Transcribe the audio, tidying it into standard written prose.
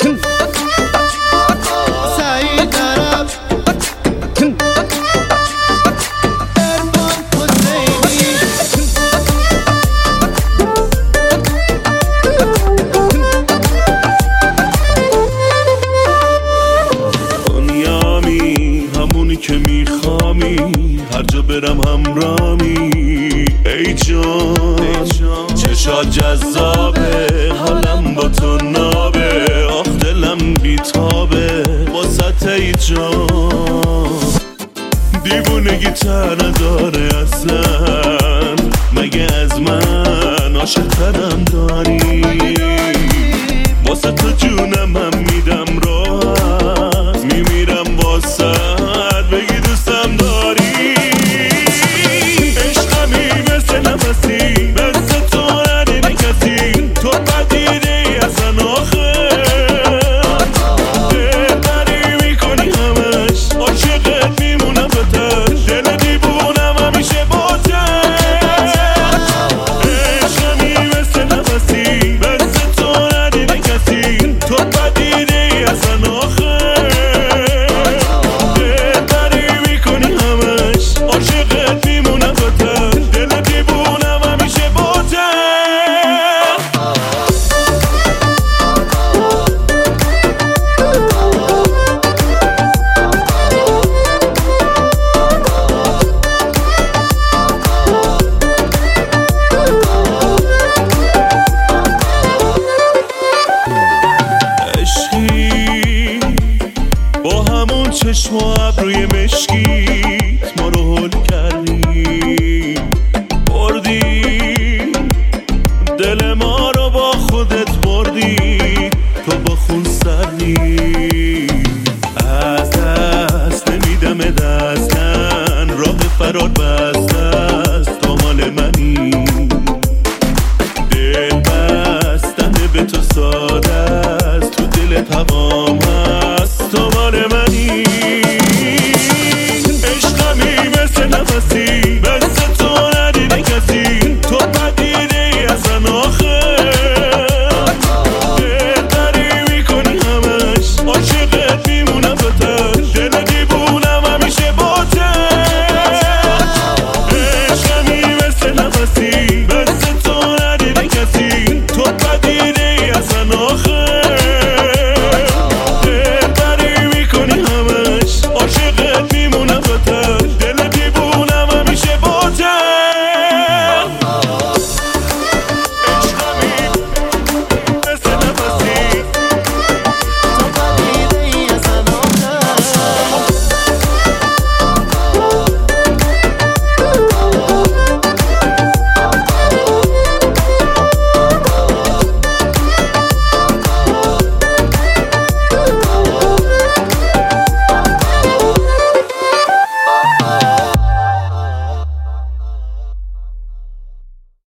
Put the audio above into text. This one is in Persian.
که میخوامی هر جا برم همرامی ای جان چشات جذابه حالم با تو نابه آخ دلم بیتابه واسه ای جان دیوونگی تر نداره اصلا مگه از من عاشق ترم داری واسه تو جونم هم میدم راحت میمیرم واسه بگی دوستم داری عشقمی مثل نفسی مثل تو ندیده کسی تو بدیده ای اصلا آخه دلبری میکنی همش عاشقت میمونم بتر دل دیوونم همیشه باته عشقمی مثل نفسی مثل تو ندیده کسی تو بدیده ای اصلا آخه عاشقت میمونم باتر دل دیوونم همیشه باتر عشقی با همون چشم و